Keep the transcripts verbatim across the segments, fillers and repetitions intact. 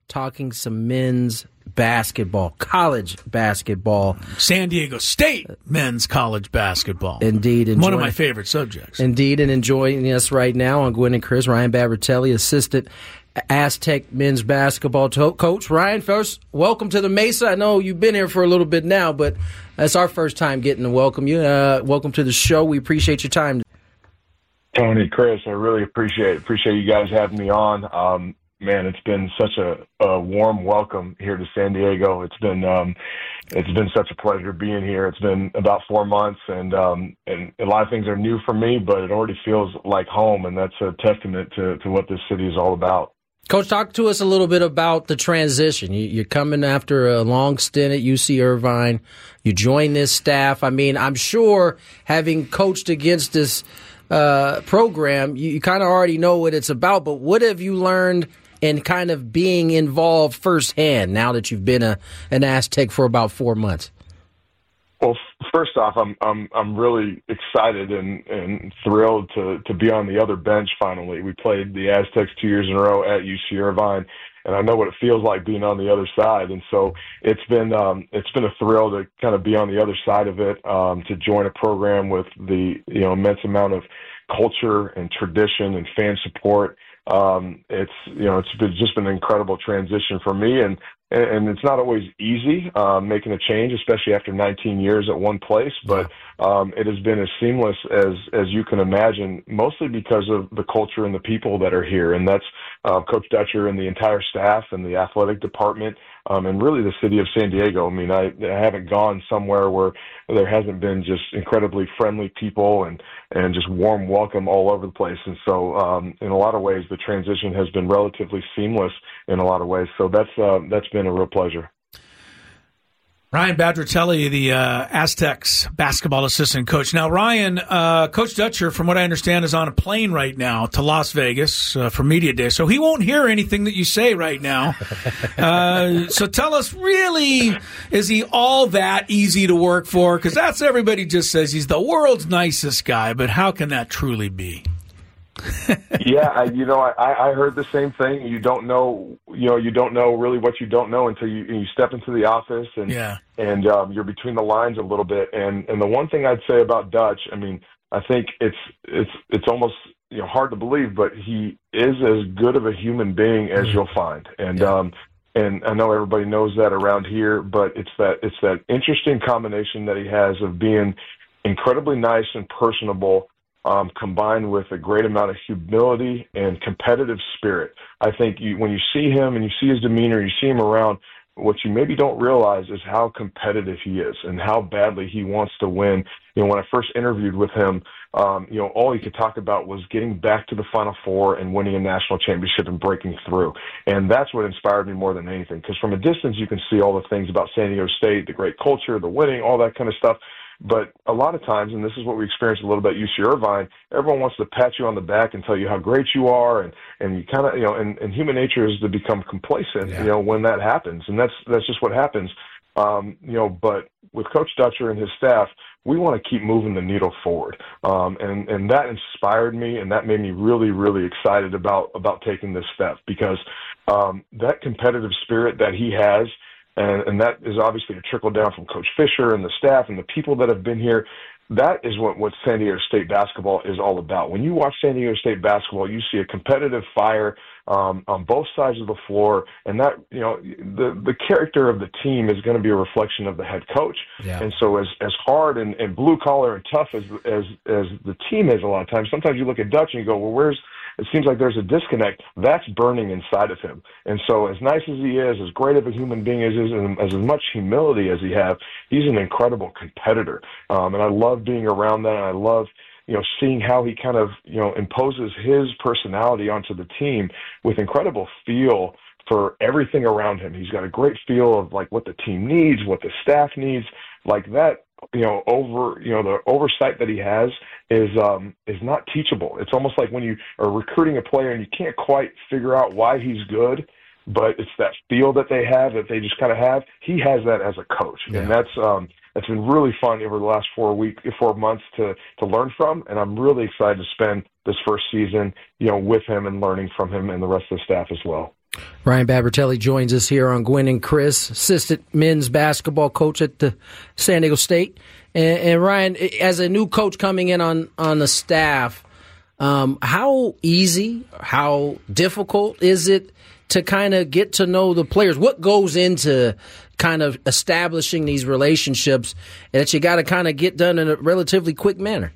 talking some men's basketball, college basketball. San Diego State men's college basketball. Indeed. One of my favorite subjects. Indeed, and enjoying us right now on Gwen and Chris, Ryan Babratelli, assistant Aztec men's basketball to- coach. Ryan, first, welcome to the Mesa. I know you've been here for a little bit now, but it's our first time getting to welcome you. Uh, welcome to the show. We appreciate your time. Tony, Chris, I really appreciate it. Appreciate you guys having me on. Um, man, it's been such a, a warm welcome here to San Diego. It's been um, it's been such a pleasure being here. It's been about four months, and um, and a lot of things are new for me, but it already feels like home, and that's a testament to, to what this city is all about. Coach, talk to us a little bit about the transition. You, you're coming after a long stint at U C Irvine. You join this staff. I mean, I'm sure having coached against this uh, program, you, you kind of already know what it's about, but what have you learned in kind of being involved firsthand now that you've been a, an Aztec for about four months? Well, first off, I'm I'm I'm really excited and, and thrilled to, to be on the other bench finally. We played the Aztecs two years in a row at U C Irvine, and I know what it feels like being on the other side. And so it's been um, it's been a thrill to kind of be on the other side of it, um, to join a program with the you know immense amount of culture and tradition and fan support. Um, it's you know it's been, just been an incredible transition for me, and and it's not always easy uh, making a change, especially after nineteen years at one place. But um, it has been as seamless as as you can imagine, mostly because of the culture and the people that are here, and that's uh, Coach Dutcher and the entire staff and the athletic department, um, and really the city of San Diego. I mean, I, I haven't gone somewhere where there hasn't been just incredibly friendly people and and just warm welcome all over the place. And so, um, in a lot of ways, the transition has been relatively seamless in a lot of ways. So that's uh, that's been a real pleasure. Ryan Babratelli, the uh, Aztecs basketball assistant coach. Now, Ryan, uh, Coach Dutcher, from what I understand, is on a plane right now to Las Vegas uh, for Media Day, so he won't hear anything that you say right now. Uh, so tell us, really, is he all that easy to work for? Because that's everybody just says he's the world's nicest guy, but how can that truly be? yeah, I, you know, I, I heard the same thing. You don't know, you know, you don't know really what you don't know until you, you step into the office and yeah. and um, you're between the lines a little bit. And and the one thing I'd say about Dutch, I mean, I think it's it's it's almost you know hard to believe, but he is as good of a human being as you'll find. And yeah. um, and I know everybody knows that around here, but it's that it's that interesting combination that he has of being incredibly nice and personable, Um, combined with a great amount of humility and competitive spirit. I think you, when you see him and you see his demeanor, you see him around, what you maybe don't realize is how competitive he is and how badly he wants to win. You know, when I first interviewed with him, um, you know, all he could talk about was getting back to the Final Four and winning a national championship and breaking through. And that's what inspired me more than anything, because from a distance you can see all the things about San Diego State, the great culture, the winning, all that kind of stuff. But a lot of times, and this is what we experienced a little bit at U C Irvine, everyone wants to pat you on the back and tell you how great you are, and, and you kind of, you know, and, and human nature is to become complacent, yeah. you know, when that happens, and that's that's just what happens, um, you know. But with Coach Dutcher and his staff, we want to keep moving the needle forward, um, and and that inspired me, and that made me really, really excited about about taking this step, because um, that competitive spirit that he has. And, and that is obviously a trickle down from Coach Fisher and the staff and the people that have been here. That is what, what San Diego State basketball is all about. When you watch San Diego State basketball, you see a competitive fire um, on both sides of the floor, and that, you know, the the character of the team is going to be a reflection of the head coach. Yeah. And so, as as hard and, and blue collar and tough as as as the team is, a lot of times, sometimes you look at Dutch and you go, well, where's it seems like there's a disconnect. That's burning inside of him. And so as nice as he is, as great of a human being as he is, and as much humility as he has, he's an incredible competitor. Um, and I love being around that, and I love, you know, seeing how he kind of, you know, imposes his personality onto the team with incredible feel for everything around him. He's got a great feel of, like, what the team needs, what the staff needs, like that. You know, over you know the oversight that he has is um, is not teachable. It's almost like when you are recruiting a player and you can't quite figure out why he's good, but it's that feel that they have that they just kind of have. He has that as a coach, yeah. and that's um, that's been really fun over the last four week, four months to to learn from. And I'm really excited to spend this first season, you know, with him and learning from him and the rest of the staff as well. Ryan Babbertelli joins us here on Gwynn and Chris, assistant men's basketball coach at the San Diego State. And, and Ryan, as a new coach coming in on, on the staff, um, how easy, how difficult is it to kind of get to know the players? What goes into kind of establishing these relationships that you got to kind of get done in a relatively quick manner?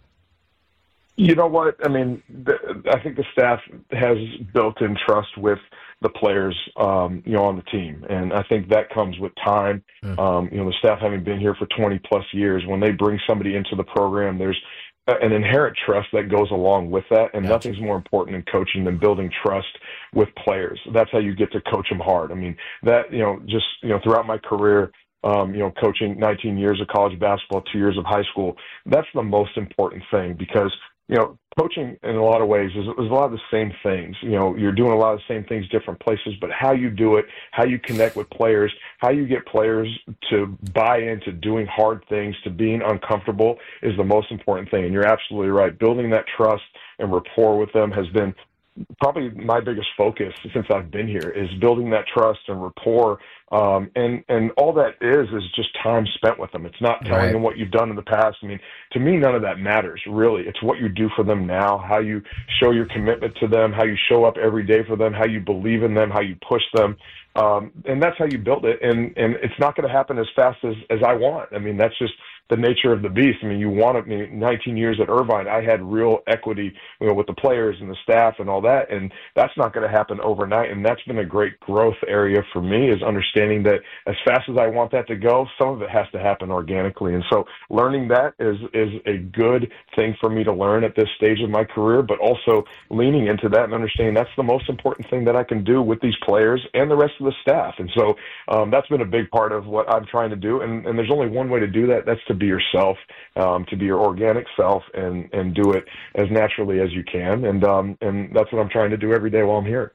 You know what? I mean, the, I think the staff has built-in trust with the players, um, you know, on the team. And I think that comes with time. Mm. Um, you know, the staff having been here for twenty plus years, when they bring somebody into the program, there's an inherent trust that goes along with that. And gotcha. Nothing's more important in coaching than building trust with players. That's how you get to coach them hard. I mean, that, you know, just, you know, throughout my career, um, you know, coaching nineteen years of college basketball, two years of high school, that's the most important thing, because you know, coaching in a lot of ways is, is a lot of the same things. You know, you're doing a lot of the same things, different places, but how you do it, how you connect with players, how you get players to buy into doing hard things, to being uncomfortable is the most important thing. And you're absolutely right. Building that trust and rapport with them has been probably my biggest focus since I've been here, is building that trust and rapport. Um, and, and all that is, is just time spent with them. It's not telling right. them what you've done in the past. I mean, to me, none of that matters, really. It's what you do for them now, how you show your commitment to them, how you show up every day for them, how you believe in them, how you push them. Um, and that's how you build it. And, and it's not going to happen as fast as, as I want. I mean, that's just the nature of the beast. I mean, you want to, I mean, nineteen years at Irvine, I had real equity, you know, with the players and the staff and all that. And that's not going to happen overnight. And that's been a great growth area for me, is understanding that as fast as I want that to go, some of it has to happen organically. And so learning that is, is a good thing for me to learn at this stage of my career, but also leaning into that and understanding that's the most important thing that I can do with these players and the rest of the staff. And so um, that's been a big part of what I'm trying to do. And, and there's only one way to do that. That's to be yourself, um, to be your organic self, and, and do it as naturally as you can. And, um, and that's what I'm trying to do every day while I'm here.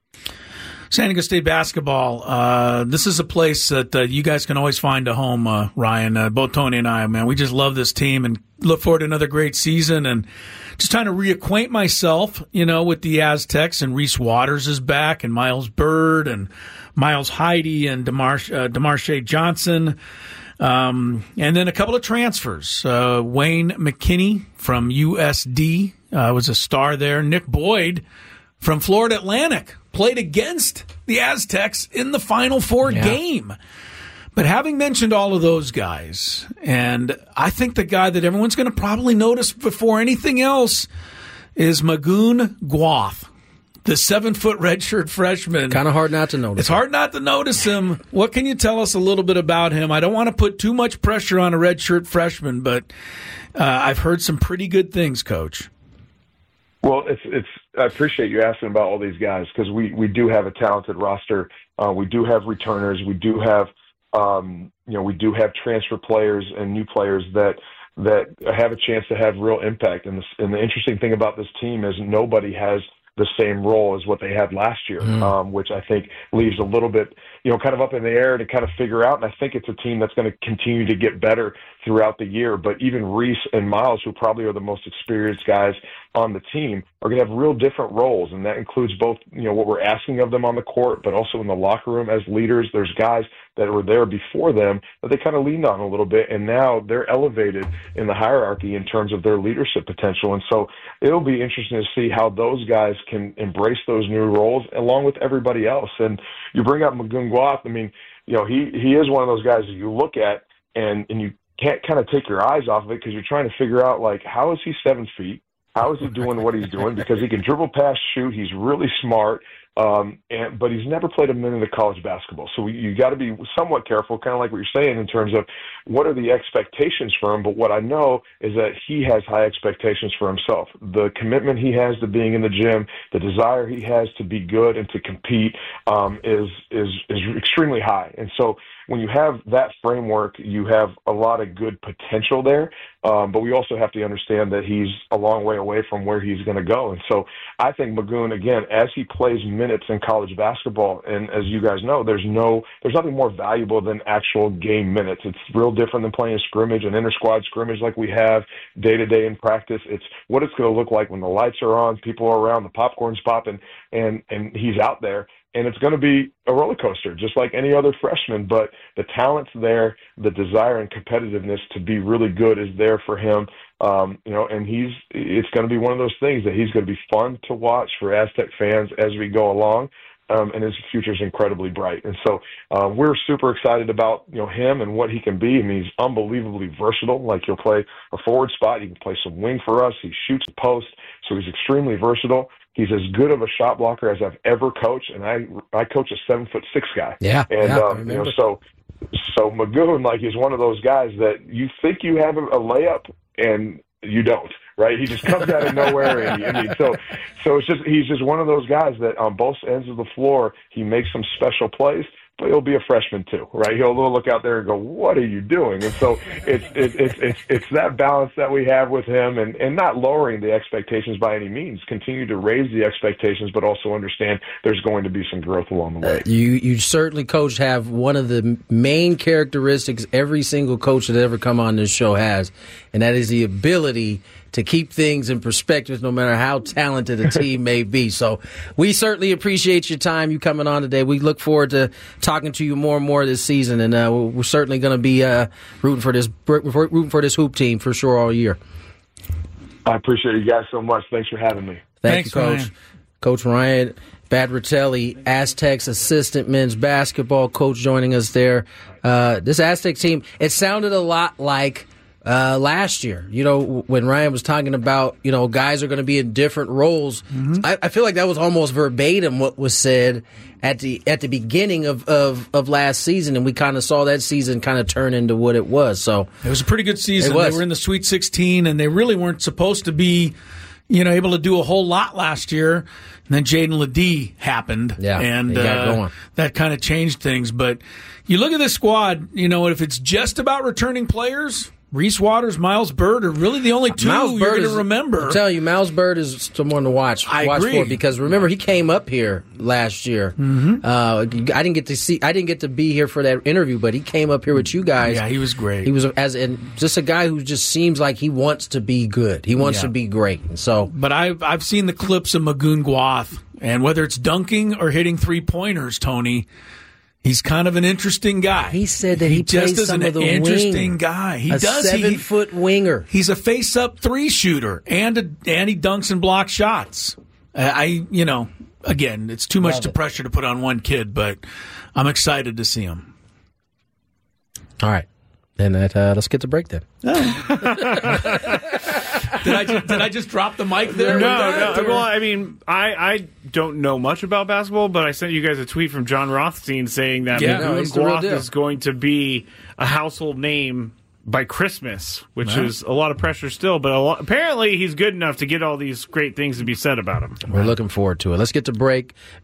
San Diego State basketball, uh, this is a place that uh, you guys can always find a home, uh, Ryan. Uh, both Tony and I, man, we just love this team and look forward to another great season. And just trying to reacquaint myself, you know, with the Aztecs. And Reese Waters is back, and Miles Bird, and Miles Heide, and DeMar- uh, DeMarshe Johnson. Um, and then a couple of transfers. Uh, Wayne McKinney from U S D uh, was a star there. Nick Boyd from Florida Atlantic played against the Aztecs in the Final Four yeah. game. But having mentioned all of those guys, and I think the guy that everyone's going to probably notice before anything else is Magoon Gwath, the seven-foot redshirt freshman. Kind of hard not to notice. It's hard not to notice him. What can you tell us a little bit about him? I don't want to put too much pressure on a redshirt freshman, but uh, I've heard some pretty good things, Coach. Well, it's it's. I appreciate you asking about all these guys, because we, we do have a talented roster. Uh, we do have returners. We do have um, you know we do have transfer players and new players that that have a chance to have real impact. And, this, and the interesting thing about this team is nobody has the same role as what they had last year, mm. um, which I think leaves a little bit, you know, kind of up in the air to kind of figure out. And I think it's a team that's going to continue to get better throughout the year. But even Reese and Miles, who probably are the most experienced guys on the team, are going to have real different roles. And that includes both, you know, what we're asking of them on the court, but also in the locker room as leaders. There's guys that were there before them that they kind of leaned on a little bit, and now they're elevated in the hierarchy in terms of their leadership potential. And so it'll be interesting to see how those guys can embrace those new roles along with everybody else. And you bring up Magoon Gwath. I mean, you know, he, he is one of those guys that you look at and, and you can't kind of take your eyes off of it, because you're trying to figure out, like, how is he seven feet? How is he doing what he's doing? Because he can dribble, pass, shoot. He's really smart. Um, and, but he's never played a minute of college basketball. So you got to be somewhat careful, kind of like what you're saying, in terms of what are the expectations for him. But what I know is that he has high expectations for himself. The commitment he has to being in the gym, the desire he has to be good and to compete, um, is, is, is extremely high. And so when you have that framework, you have a lot of good potential there. Um, but we also have to understand that he's a long way away from where he's going to go. And so I think Magoon, again, as he plays minutes in college basketball, and as you guys know, there's no, there's nothing more valuable than actual game minutes. It's real different than playing a scrimmage, an inter-squad scrimmage like we have day-to-day in practice. It's what it's going to look like when the lights are on, people are around, the popcorn's popping, and, and he's out there. and it's going to be a roller coaster, just like any other freshman. But the talent's there, the desire and competitiveness to be really good is there for him. Um, you know, and he's it's going to be one of those things that he's going to be fun to watch for Aztec fans as we go along. Um, and his future is incredibly bright. And so uh, we're super excited about, you know, him and what he can be. I mean, he's unbelievably versatile. Like, he'll play a forward spot. He can play some wing for us. He shoots the post. So he's extremely versatile. He's as good of a shot blocker as I've ever coached. And I I coach a seven foot six guy. Yeah. And, yeah, um, you know, so, so Magoon, like, he's one of those guys that you think you have a, a layup and you don't, right? He just comes out of nowhere. And, I mean, so, so it's just, he's just one of those guys that on both ends of the floor, he makes some special plays, but he'll be a freshman too, right? He'll look out there and go, what are you doing? And so it's, it's, it's, it's, it's that balance that we have with him, and, and not lowering the expectations by any means, continue to raise the expectations, but also understand there's going to be some growth along the way. You, you certainly, Coach, have one of the main characteristics every single coach that ever come on this show has, and that is the ability to keep things in perspective no matter how talented a team may be. So we certainly appreciate your time, you coming on today. We look forward to talking to you more and more this season, and uh, we're certainly going to be uh, rooting for this rooting for this hoop team for sure all year. I appreciate you guys so much. Thanks for having me. Thank Thanks, you, Coach. Ryan. Coach Ryan Badratelli, Aztecs assistant men's basketball coach, joining us there. Uh, this Aztec team, it sounded a lot like Uh, last year, you know, when Ryan was talking about, you know, guys are going to be in different roles, mm-hmm. I, I feel like that was almost verbatim what was said at the at the beginning of, of, of last season, and we kind of saw that season kind of turn into what it was. So it was a pretty good season. It was. They were in the Sweet sixteen, and they really weren't supposed to be, you know, able to do a whole lot last year. And then Jaden Ledee happened, yeah, and uh, that kind of changed things. But you look at this squad, you know, if it's just about returning players, Reese Waters, Miles Bird are really the only two Miles you're Bird going to is, remember. I'm telling you, Miles Bird is someone to watch. I watch agree. for because remember he came up here last year. Mm-hmm. Uh, I didn't get to see. I didn't get to be here for that interview, but he came up here with you guys. Yeah, he was great. He was as and just a guy who just seems like he wants to be good. He wants yeah. to be great. And so, but I've I've seen the clips of Magoon Guath, and whether it's dunking or hitting three pointers, Tony. He's kind of an interesting guy. He said that he, he just plays is some an of the interesting wing. guy. He a does seven he, foot winger. He's a face up three shooter, and a, and he dunks and blocks shots. Uh, I you know again, it's too much Love to it. pressure to put on one kid, but I'm excited to see him. All right, then that, uh, let's get to break then. Did I just, did I just drop the mic there? No, with that, no. or- Well, I mean, I, I don't know much about basketball, but I sent you guys a tweet from John Rothstein saying that Yeah, Magoon no, he's the real Guath deal. is going to be a household name by Christmas, which Wow. is a lot of pressure still. But a lot, apparently, he's good enough to get all these great things to be said about him. We're looking forward to it. Let's get to break.